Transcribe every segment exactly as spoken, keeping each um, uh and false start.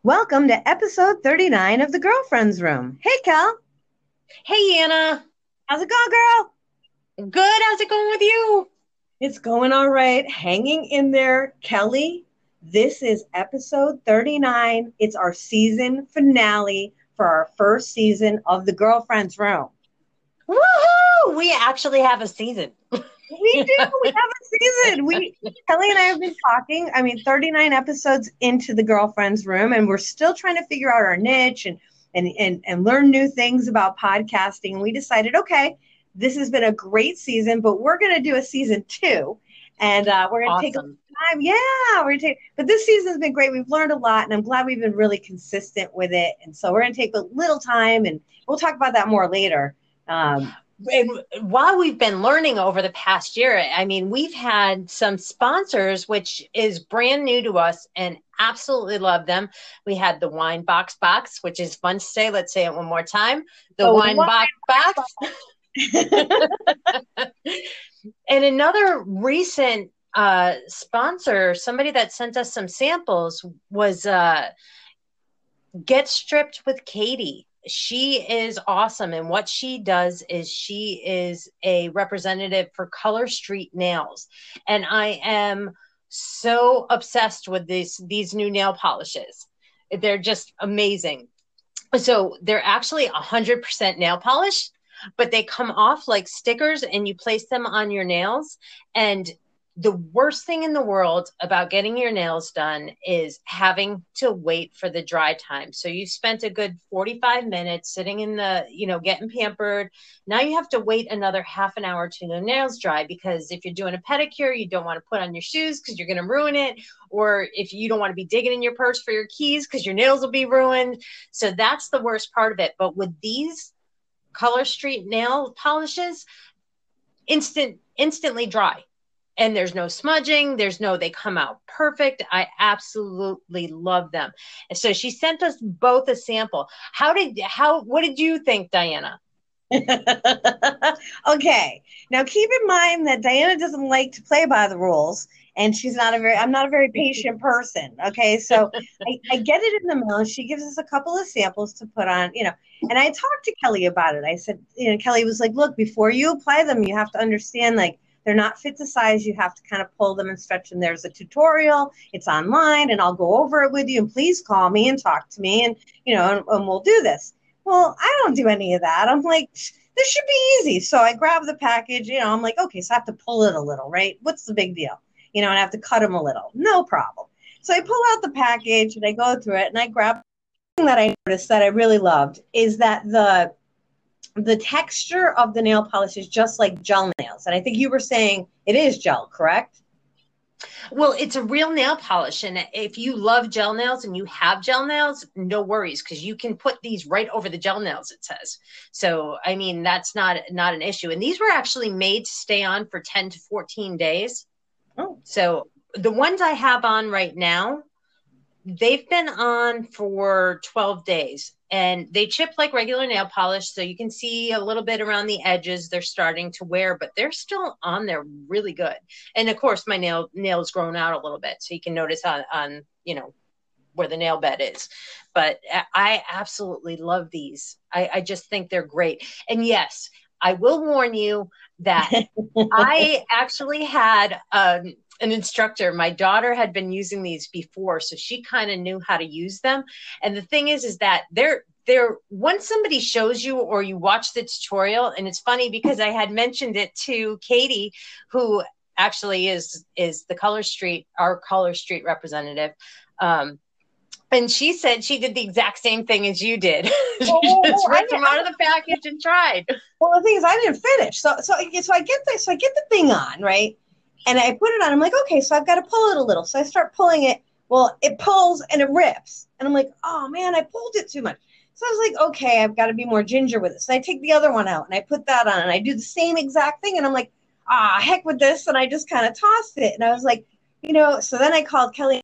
Welcome to episode thirty-nine of the Girlfriends Room. Hey, Kel. Hey, Anna. How's it going, girl? Good. How's it going with you? It's going all right. Hanging in there. Kelly, this is episode thirty-nine. It's our season finale for our first season of the Girlfriends Room. Woohoo! We actually have a season. We do. We have a season. We Kelly and I have been talking. I mean, thirty-nine episodes into the Girlfriends Room, and we're still trying to figure out our niche and and and, and learn new things about podcasting. And we decided, okay, this has been a great season, but we're going to do a season two, and uh, we're going to take a Awesome. time. Yeah, we're going to take. But this season's been great. We've learned a lot, and I'm glad we've been really consistent with it. And so we're going to take a little time, and we'll talk about that more later. Um, And while we've been learning over the past year, I mean, we've had some sponsors, which is brand new to us and absolutely love them. We had the Wine Box Box, which is fun to say. Let's say it one more time. The so Wine Box Box. And another recent uh, sponsor, somebody that sent us some samples, was uh, Get Stripped with Katie. She is awesome. And what she does is she is a representative for Color Street Nails. And I am so obsessed with these, these new nail polishes. They're just amazing. So they're actually one hundred percent nail polish, but they come off like stickers and you place them on your nails. And the worst thing in the world about getting your nails done is having to wait for the dry time. So you spent a good forty-five minutes sitting in the, you know, getting pampered. Now you have to wait another half an hour to the nails dry, because if you're doing a pedicure, you don't want to put on your shoes because you're going to ruin it. Or if you don't want to be digging in your purse for your keys because your nails will be ruined. So that's the worst part of it. But with these Color Street nail polishes, instant, instantly dry. And there's no smudging. There's no, they come out perfect. I absolutely love them. And so she sent us both a sample. How did, how, what did you think, Diana? Okay. Now keep in mind that Diana doesn't like to play by the rules, and she's not a very I'm not a very patient person. Okay. So I, I get it in the mail, and she gives us a couple of samples to put on, you know. And I talked to Kelly about it. I said, you know, Kelly was like, look, before you apply them, you have to understand, like, they're not fit to size. You have to kind of pull them and stretch them. There's a tutorial. It's online, and I'll go over it with you. And please call me and talk to me, and, you know, and, and we'll do this. Well, I don't do any of that. I'm like, this should be easy. So I grab the package, you know, I'm like, okay, so I have to pull it a little, right? What's the big deal? You know, and I have to cut them a little. No problem. So I pull out the package and I go through it, and I grab the thing that I noticed that I really loved is that the the texture of the nail polish is just like gel nails. And I think you were saying it is gel, correct? Well, it's a real nail polish. And if you love gel nails and you have gel nails, no worries, because you can put these right over the gel nails, it says. So, I mean, that's not, not an issue. And these were actually made to stay on for ten to fourteen days. Oh. So the ones I have on right now, they've been on for twelve days, and they chip like regular nail polish. So you can see a little bit around the edges they're starting to wear, but they're still on there really good. And of course, my nail nails grown out a little bit, so you can notice on, on, you know, where the nail bed is. But I absolutely love these. I, I just think they're great. And yes, I will warn you that I actually had um, an instructor. My daughter had been using these before, so she kind of knew how to use them. And the thing is, is that they're, they're, once somebody shows you or you watch the tutorial, and it's funny because I had mentioned it to Katie, who actually is, is the Color Street, our Color Street representative. Um, And she said she did the exact same thing as you did. She Well, well, just well, ripped I, them out of the package and tried. well, the thing is, I didn't finish. So, so, so I get this. So I get the thing on, right? And I put it on. I'm like, okay, so I've got to pull it a little. So I start pulling it. Well, it pulls and it rips. And I'm like, oh man, I pulled it too much. So I was like, okay, I've got to be more ginger with it. So I take the other one out and I put that on and I do the same exact thing. And I'm like, ah, heck with this. And I just kind of tossed it. And I was like, you know, so then I called Kelly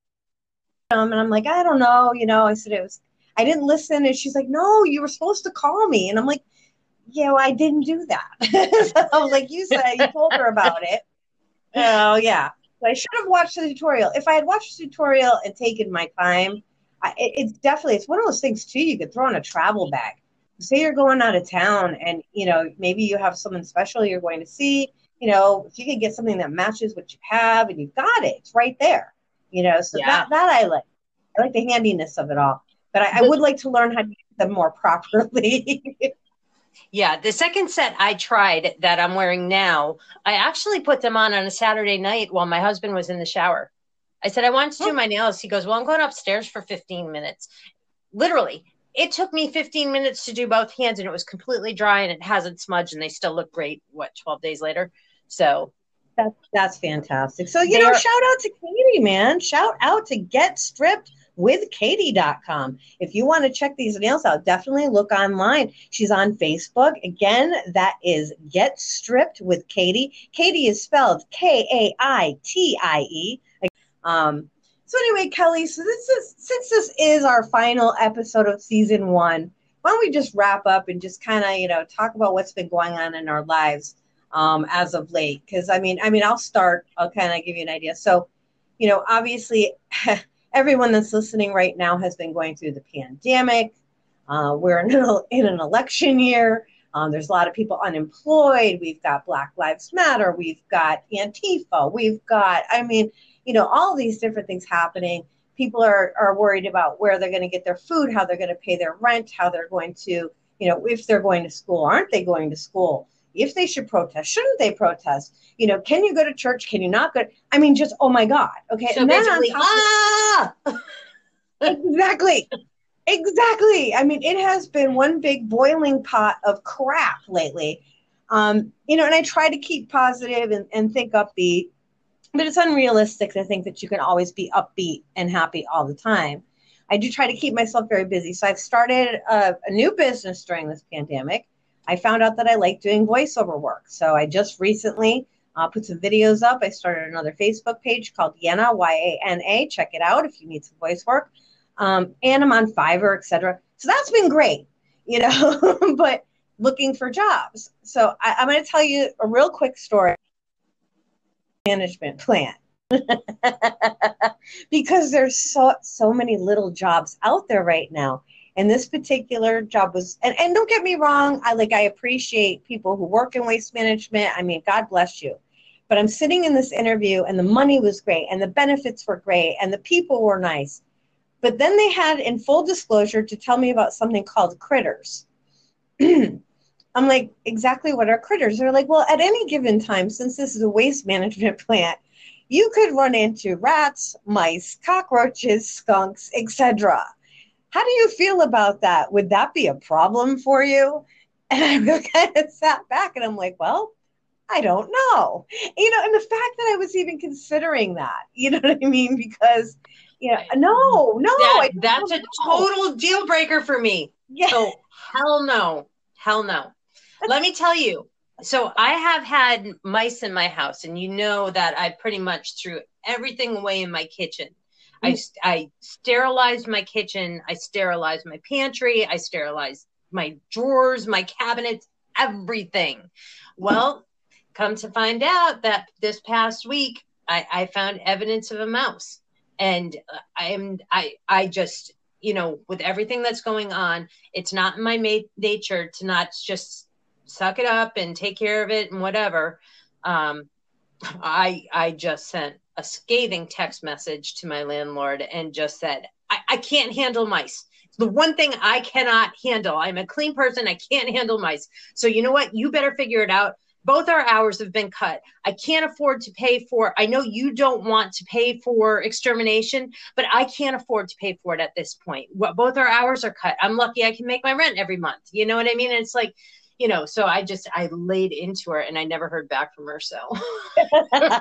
um, and I'm like, I don't know, you know, I said it was, I didn't listen. And she's like, no, you were supposed to call me. And I'm like, yeah, well, I didn't do that. So like you said, you told her about it. Oh, yeah. So I should have watched the tutorial. If I had watched the tutorial and taken my time, I, it, it's definitely, it's one of those things too. You could throw in a travel bag. Say you're going out of town and, you know, maybe you have someone special you're going to see, you know, if you could get something that matches what you have and you've got it, it's right there, you know, so Yeah. that, that I like. I like the handiness of it all, but I, I would like to learn how to use them more properly. Yeah, the second set I tried that I'm wearing now, I actually put them on on a Saturday night while my husband was in the shower. I said, I want to do my nails. He goes, well, I'm going upstairs for fifteen minutes. Literally, it took me fifteen minutes to do both hands, and it was completely dry, and it hasn't smudged, and they still look great, what, twelve days later? So that's, that's fantastic. So, you know, are, shout out to Katie, man. Shout out to Get Stripped with Katie dot com. If you want to check these nails out, definitely look online. She's on Facebook. Again, that is Get Stripped with Katie. Katie is spelled K A I T I E. Um, so anyway, Kelly, so this is, since this is our final episode of season one, why don't we just wrap up and just kind of, you know, talk about what's been going on in our lives um, as of late? Because I mean, I mean, I'll start. I'll kind of give you an idea. So, you know, obviously, everyone that's listening right now has been going through the pandemic. Uh, we're in an, in an election year. Um, there's a lot of people unemployed. We've got Black Lives Matter. We've got Antifa. We've got, I mean, you know, all these different things happening. People are, are worried about where they're going to get their food, how they're going to pay their rent, how they're going to, you know, if they're going to school, aren't they going to school? If they should protest, shouldn't they protest? You know, can you go to church? Can you not go? I mean, just, oh my God. Okay. So and then basically, on top ah! of, exactly. Exactly. I mean, it has been one big boiling pot of crap lately. Um, you know, and I try to keep positive and, and think upbeat, but it's unrealistic to think that you can always be upbeat and happy all the time. I do try to keep myself very busy. So I've started a, a new business during this pandemic. I found out that I like doing voiceover work. So I just recently uh, put some videos up. I started another Facebook page called Yana, Y A N A. Check it out if you need some voice work. Um, and I'm on Fiverr, et cetera. So that's been great, you know, but looking for jobs. So I, I'm going to tell you a real quick story. Management plan. Because there's so so many little jobs out there right now. And this particular job was, and, and don't get me wrong, I like I appreciate people who work in waste management. I mean, God bless you. But I'm sitting in this interview and the money was great and the benefits were great and the people were nice. But then they had, in full disclosure, to tell me about something called critters. I'm like, exactly what are critters? They're like, well, at any given time, since this is a waste management plant, you could run into rats, mice, cockroaches, skunks, et cetera. How do you feel about that? Would that be a problem for you? And I kind of sat back and I'm like, well, I don't know. You know, and the fact that I was even considering that, you know what I mean? Because, you know, no, no. That, that's a total deal breaker for me. Yeah. So hell no. Hell no. Let me tell you. So I have had mice in my house, and you know that I pretty much threw everything away in my kitchen. I, I sterilized my kitchen. I sterilized my pantry. I sterilized my drawers, my cabinets, everything. Well, come to find out that this past week, I, I found evidence of a mouse. And I am, I, I just, you know, with everything that's going on, it's not in my ma- nature to not just suck it up and take care of it and whatever. Um, I, I just sent a scathing text message to my landlord and just said, I, I can't handle mice. It's the one thing I cannot handle. I'm a clean person. I can't handle mice. So you know what? You better figure it out. Both our hours have been cut. I can't afford to pay for, I know you don't want to pay for extermination, but I can't afford to pay for it at this point. Both our hours are cut. I'm lucky I can make my rent every month. You know what I mean? And it's like, you know, so I just, I laid into her and I never heard back from her. So, and,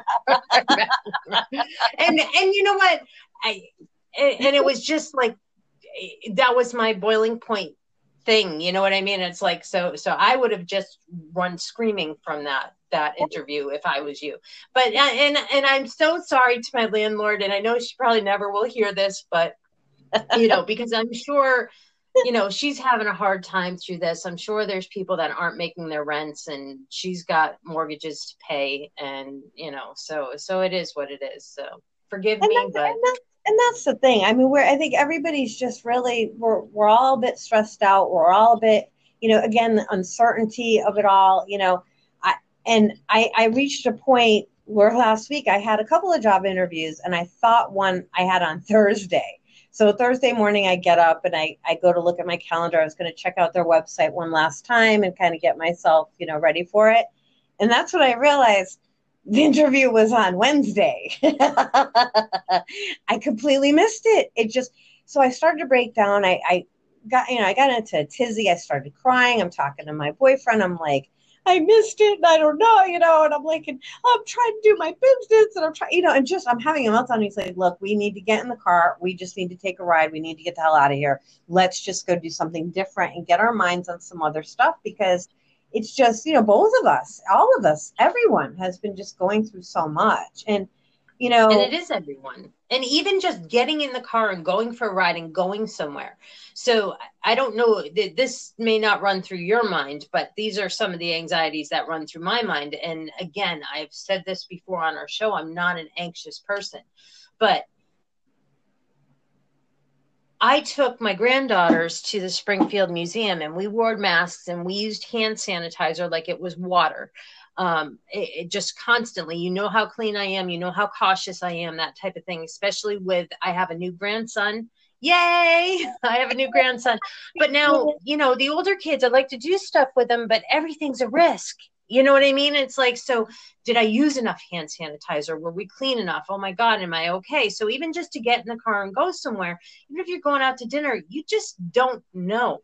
and you know what? I, and it was just like, that was my boiling point thing. You know what I mean? It's like, so, so I would have just run screaming from that, that interview if I was you. But, and, and I'm so sorry to my landlord. And I know she probably never will hear this, but, you know, because I'm sure, you know, she's having a hard time through this. I'm sure there's people that aren't making their rents and she's got mortgages to pay. And, you know, so, so it is what it is. So forgive and me, that, but and, that, and that's the thing. I mean, we're I think everybody's just really we're we're all a bit stressed out. We're all a bit, you know, again, the uncertainty of it all. You know, I and I I reached a point where last week I had a couple of job interviews, and I thought one I had on Thursday. So Thursday morning, I get up and I I go to look at my calendar. I was going to check out their website one last time and kind of get myself, you know, ready for it. And that's when I realized the interview was on Wednesday. I completely missed it. It just, so I started to break down. I, I got, you know, I got into a tizzy. I started crying. I'm talking to my boyfriend. I'm like, I missed it. And I don't know, you know, and I'm like, and I'm trying to do my business and I'm trying, you know, and just, I'm having a meltdown. He's like, look, we need to get in the car. We just need to take a ride. We need to get the hell out of here. Let's just go do something different and get our minds on some other stuff, because it's just, you know, both of us, all of us, everyone has been just going through so much. And, you know, and it is everyone. And even just getting in the car and going for a ride and going somewhere. So I don't know, this may not run through your mind, but these are some of the anxieties that run through my mind. And again, I've said this before on our show, I'm not an anxious person, but I took my granddaughters to the Springfield Museum and we wore masks and we used hand sanitizer like it was water. Um, it, it just constantly, you know how clean I am, you know how cautious I am, that type of thing, especially with, I have a new grandson. Yay! I have a new grandson. But now, you know, the older kids, I like to do stuff with them, but everything's a risk. You know what I mean? It's like, so did I use enough hand sanitizer? Were we clean enough? Oh my God, am I okay? So even just to get in the car and go somewhere, even if you're going out to dinner, you just don't know.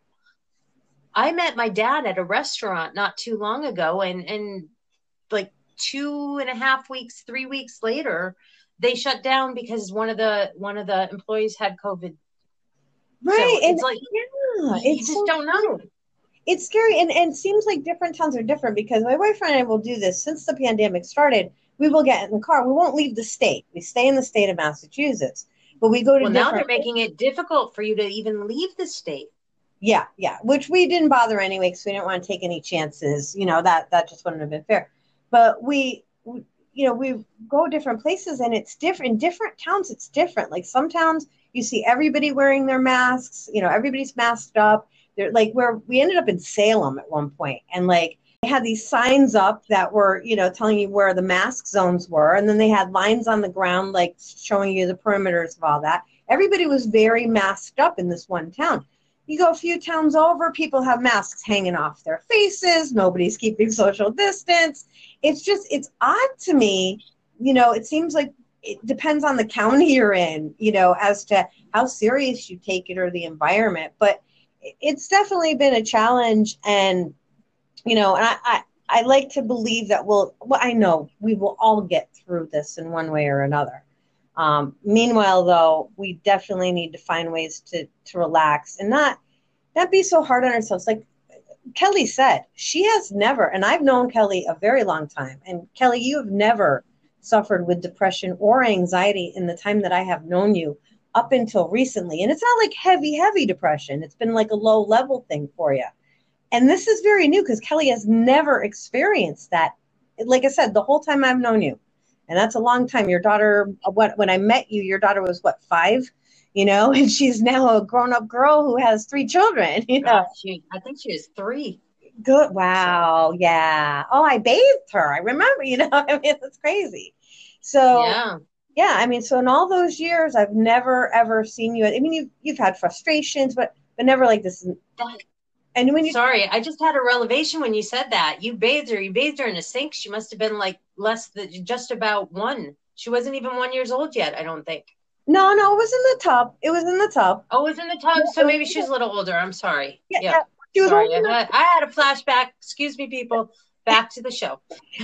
I met my dad at a restaurant not too long ago, and, and like two and a half weeks, three weeks later, they shut down because one of the, one of the employees had COVID. Right. So and it's like, yeah, you it's just so don't know. It's scary, and, and it seems like different towns are different, because my boyfriend and I will do this since the pandemic started. We will get in the car. We won't leave the state. We stay in the state of Massachusetts, but we go to Well, now different. they're making it difficult for you to even leave the state. Yeah, yeah, which we didn't bother anyway, because we didn't want to take any chances. You know, that that just wouldn't have been fair. But we, we, you know, we go different places, and it's different. In different towns, it's different. Like some towns, you see everybody wearing their masks. You know, everybody's masked up. They're like, where we ended up in Salem at one point, and like they had these signs up that were, you know, telling you where the mask zones were, and then they had lines on the ground like showing you the perimeters of all that. Everybody was very masked up in this one town. You go a few towns over, people have masks hanging off their faces. Nobody's keeping social distance. It's just, it's odd to me. You know, it seems like it depends on the county you're in, you know, as to how serious you take it or the environment. But it's definitely been a challenge. And, you know, and I, I, I like to believe that we'll, well, I know we will all get through this in one way or another. Um, meanwhile, though, we definitely need to find ways to, to relax and not, not be so hard on ourselves. Like Kelly said, she has never, and I've known Kelly a very long time. And Kelly, you have never suffered with depression or anxiety in the time that I have known you up until recently. And it's not like heavy, heavy depression. It's been like a low level thing for you. And this is very new because Kelly has never experienced that. Like I said, the whole time I've known you. And that's a long time. Your daughter, what, when I met you, your daughter was what, five? You know, and she's now a grown-up girl who has three children. You know, God, she, I think she was three. Good. Wow. Yeah. Oh, I bathed her. I remember. You know, I mean, that's crazy. So Yeah. yeah, I mean, so in all those years, I've never ever seen you. I mean, you've you've had frustrations, but but never like this. That, and when you sorry, I just had a revelation when you said that. You bathed her. You bathed her in a sink. She must have been like less than just about one. She wasn't even one years old yet, I don't think. No, no, it was in the tub. It was in the tub. Oh, it was in the tub. So maybe she's a little older. I'm sorry. Yeah, Yeah. yeah. She was sorry. old I had, I had a flashback. Excuse me, people. Back to the show.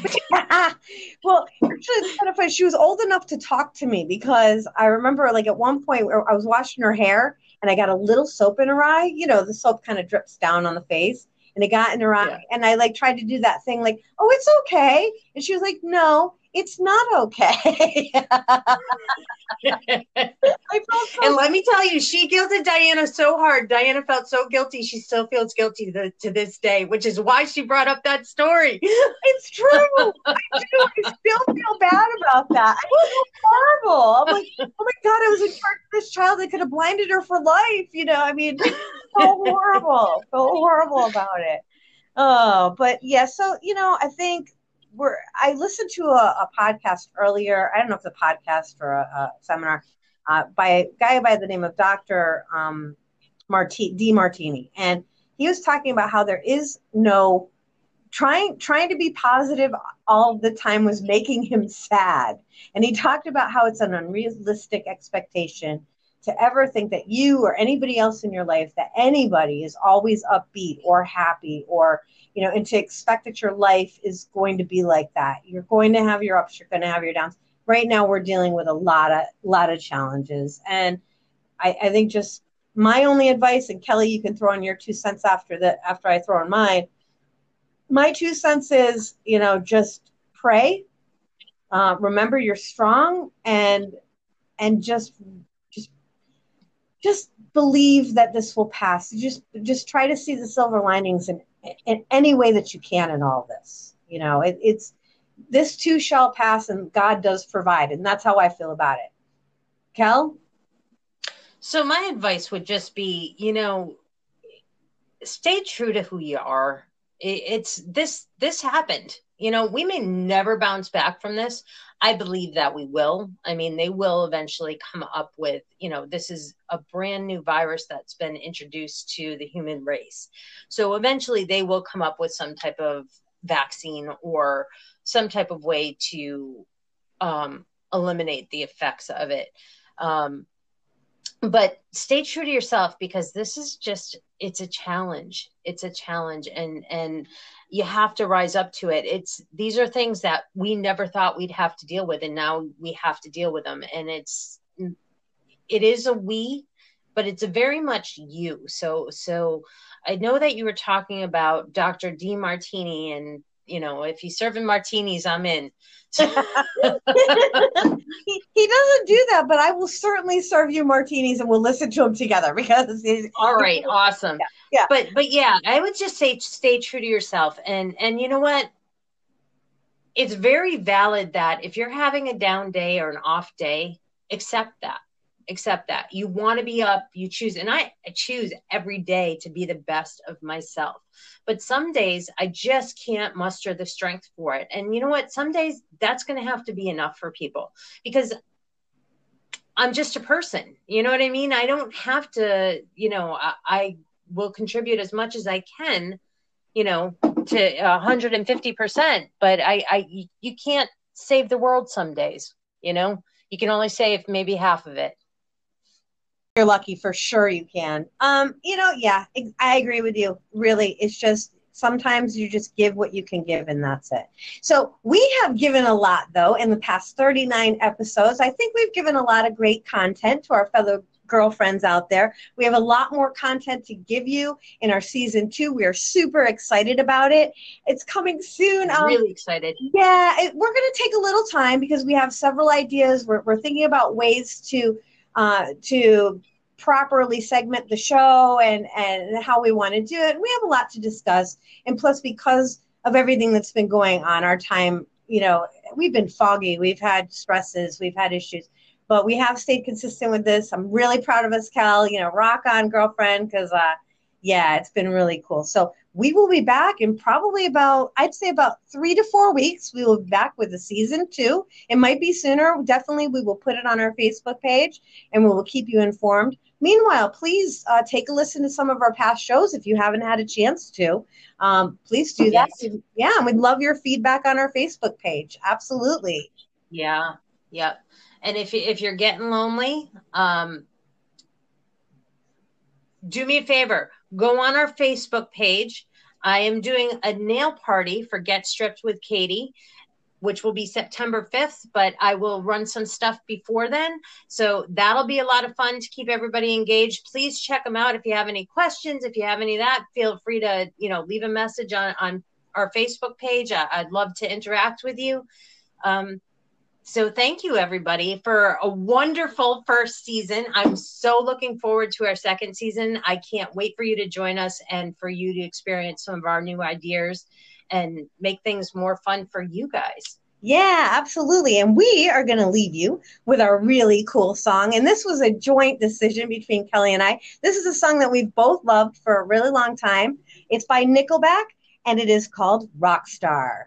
Well, actually, it's kind of funny. She was old enough to talk to me because I remember, like, at one point where I was washing her hair and I got a little soap in her eye. You know, the soap kind of drips down on the face, and it got in her eye. Yeah. And I like tried to do that thing, like, "Oh, it's okay," and she was like, "No, it's not okay." I felt so And let me tell you, she guilted Diana so hard. Diana felt so guilty. She still feels guilty to, to this day, which is why she brought up that story. It's true. I do. I still feel bad about that. I feel horrible. I'm like, oh my God, I was in charge of this child that could have blinded her for life. You know, I mean, so horrible. So horrible about it. Oh, but yeah, so, you know, I think we're, I listened to a, a podcast earlier. I don't know if it's a podcast or a, a seminar uh, by a guy by the name of Doctor Um, Marti- Demartini. And he was talking about how there is no trying, trying to be positive all the time was making him sad. And he talked about how it's an unrealistic expectation to ever think that you or anybody else in your life, that anybody is always upbeat or happy, or, you know, and to expect that your life is going to be like that. You're going to have your ups, you're going to have your downs. Right now we're dealing with a lot of, lot of challenges. And I, I think just my only advice, and Kelly, you can throw in your two cents after that, after I throw in mine. My two cents is, you know, just pray, uh, remember you're strong, and, and just, just believe that this will pass. Just, just try to see the silver linings in, in any way that you can in all this. You know, it, it's, this too shall pass, and God does provide. And that's how I feel about it. Kel? So my advice would just be, you know, stay true to who you are. It, it's this, this happened. You know, we may never bounce back from this. I believe that we will. I mean, they will eventually come up with, you know, this is a brand new virus that's been introduced to the human race. So eventually they will come up with some type of vaccine or some type of way to um, eliminate the effects of it. Um, but stay true to yourself, because this is just, it's a challenge. It's a challenge. And, and you have to rise up to it. It's, these are things that we never thought we'd have to deal with. And now we have to deal with them. And it's, it is a we, but it's a very much you. So, so I know that you were talking about Doctor Demartini, and, you know, if he's serving martinis, I'm in. he, he doesn't do that, but I will certainly serve you martinis and we'll listen to him together, because he's all right. Awesome. Yeah, yeah. But, but yeah, I would just say, stay true to yourself. And, and you know what? It's very valid that if you're having a down day or an off day, accept that. Accept that. You want to be up, you choose, and I, I choose every day to be the best of myself. But some days I just can't muster the strength for it. And you know what? Some days that's going to have to be enough for people, because I'm just a person. You know what I mean? I don't have to, you know, I, I will contribute as much as I can, you know, to one hundred fifty percent, but I, I, you can't save the world some days, you know, you can only save maybe half of it. You're lucky, for sure you can. Um, you know, yeah, I agree with you. Really, it's just sometimes you just give what you can give, and that's it. So we have given a lot, though, in the past thirty-nine episodes. I think we've given a lot of great content to our fellow girlfriends out there. We have a lot more content to give you in our season two. We are super excited about it. It's coming soon. I'm really um, excited. Yeah, it, we're going to take a little time because we have several ideas. We're, we're thinking about ways to Uh, to properly segment the show and, and how we want to do it. We have a lot to discuss. And plus, because of everything that's been going on, our time, you know, we've been foggy. We've had stresses. We've had issues. But we have stayed consistent with this. I'm really proud of us, Cal. You know, rock on, girlfriend, because, uh, yeah, it's been really cool. So we will be back in probably about, I'd say about three to four weeks. We will be back with the season two. It might be sooner. Definitely, we will put it on our Facebook page, and we will keep you informed. Meanwhile, please uh, take a listen to some of our past shows if you haven't had a chance to. Um, please do that. Yes. Yeah, and we'd love your feedback on our Facebook page. Absolutely. Yeah, yeah. And if, if you're getting lonely, um, do me a favor. Go on our Facebook page. I am doing a nail party for Get Stripped with Katie, which will be September fifth, but I will run some stuff before then. So that'll be a lot of fun to keep everybody engaged. Please check them out. If you have any questions, if you have any of that, feel free to, you know, leave a message on, on our Facebook page. I, I'd love to interact with you. Um, So thank you, everybody, for a wonderful first season. I'm so looking forward to our second season. I can't wait for you to join us and for you to experience some of our new ideas and make things more fun for you guys. Yeah, absolutely. And we are going to leave you with a really cool song. And this was a joint decision between Kelly and I. This is a song that we've both loved for a really long time. It's by Nickelback, and it is called Rockstar.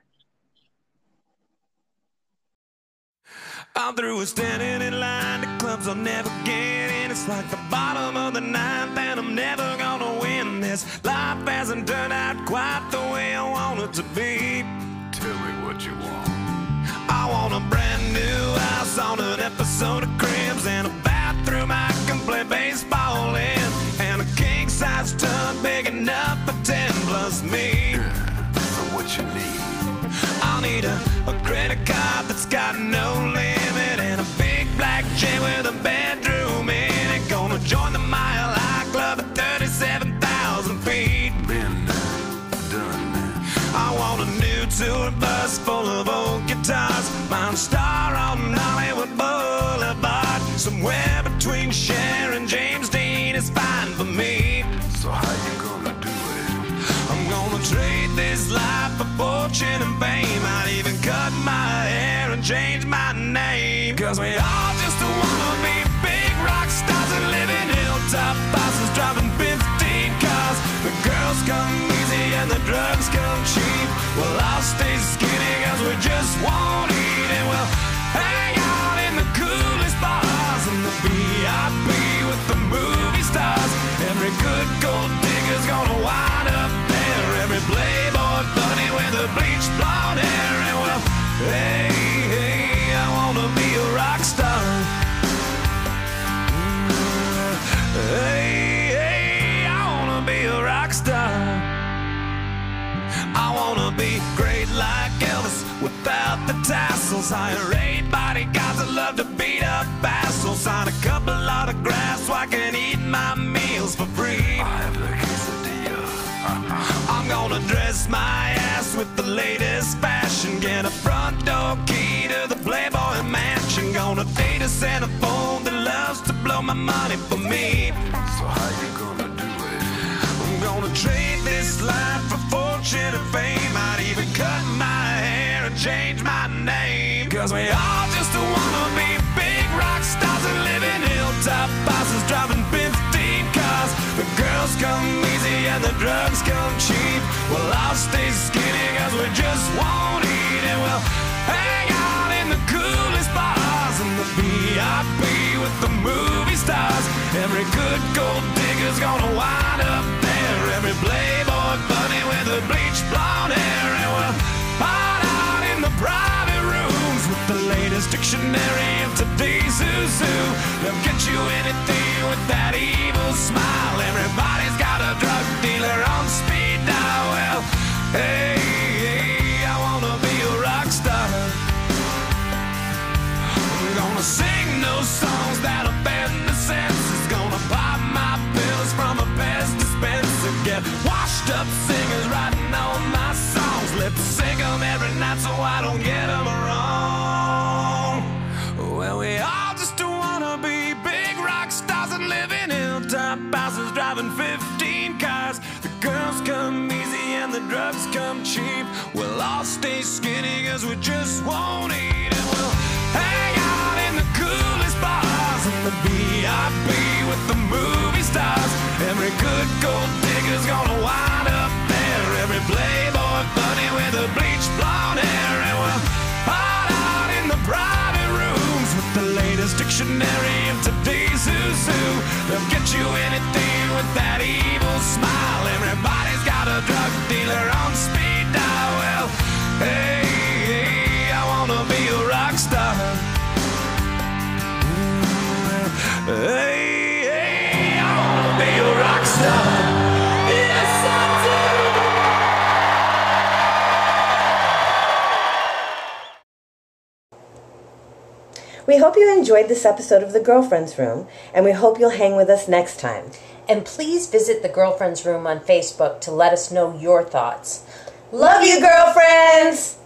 I'm through with standing in line to clubs I'll never get in. It's like the bottom of the ninth and I'm never gonna win this. Life hasn't turned out quite the way I want it to be. Tell me what you want. I want a brand new house on an episode of Cribs and a bathroom I can play baseball in, and a king-size tub big enough for ten plus me. Yeah, so what you need? I'll need a, a credit card that's got no limit and a big black jet with a bedroom in it. Gonna join the Mile High Club at thirty-seven thousand feet. Been done. I want a new tour bus full of old guitars, Mount Star on Hollywood Boulevard. Somewhere between Cher and James Dean is fine for me. So how you gonna do it? I'm gonna trade this life for fortune and fame. I'd even cut my hair and change my name. Cause we all just wanna be big rock stars and live in hilltop houses driving fifteen cars. The girls come easy and the drugs come cheap. Well, I'll stay skinny cause we just won't eat, and we'll hang out in the coolest bars and the V I P with the movie stars. Every good gold digger's gonna wind up there. Every playboy bunny with a bleached blonde hair. And well, hey, hey, I wanna be a rock star. Hey, hey, I wanna be a rock star. I wanna be great like Elvis without the tassels. Hire eight bodyguards that love to beat up assholes. Sign a couple autographs so I can eat my meals for free. I have the quesadilla. I'm gonna dress my ass with the latest fashion. Get a front door key to the Playboy Mansion. Gonna date a Santa phone that loves to blow my money for me. So how you gonna do it? I'm gonna trade this life for fortune and fame. I'd even cut my hair and change my name. Cause we all just wanna be big rock stars and live in hilltop houses driving fifteen cars. The girls come easy and the drugs come cheap. Well, I'll stay skinny cause we just won't eat, and we'll hang out in the coolest bars and the V I P with the movie stars. Every good gold digger's gonna wind up there. Every playboy bunny with a bleached blonde hair. And we'll hide out in the private rooms with the latest dictionary of today's who's who. They'll get you anything with that evil smile. Everybody's got a drug dealer on speed dial. Well, hey, hey, I wanna be a rock star. I'm gonna sing those songs that offend the senses. Gonna pop my pills from a Pez dispenser. Get washed up singers writing all my songs. Lip sync them every night so I don't get them wrong. Well, we all just wanna be big rock stars and live in hilltop houses driving fifteen cars. The girls come easy and the drugs come cheap. We'll all stay skinny cause we just won't eat, and we'll hang out in the coolest bars and the V I P with the movie stars. Every good gold digger's gonna wind up there. Every playboy bunny with a bleached blonde hair. And we'll hide out in the private rooms with the latest dictionary of today's who's who. They'll get you anything with that evil smile. Everybody's got a drug dealer on speed dial. Well, hey, hey, I wanna be a rock star. Hey, hey, I wanna be a rock star. Yes, I do. We hope you enjoyed this episode of The Girlfriend's Room, and we hope you'll hang with us next time. And please visit the Girlfriend's Room on Facebook to let us know your thoughts. Love you, girlfriends!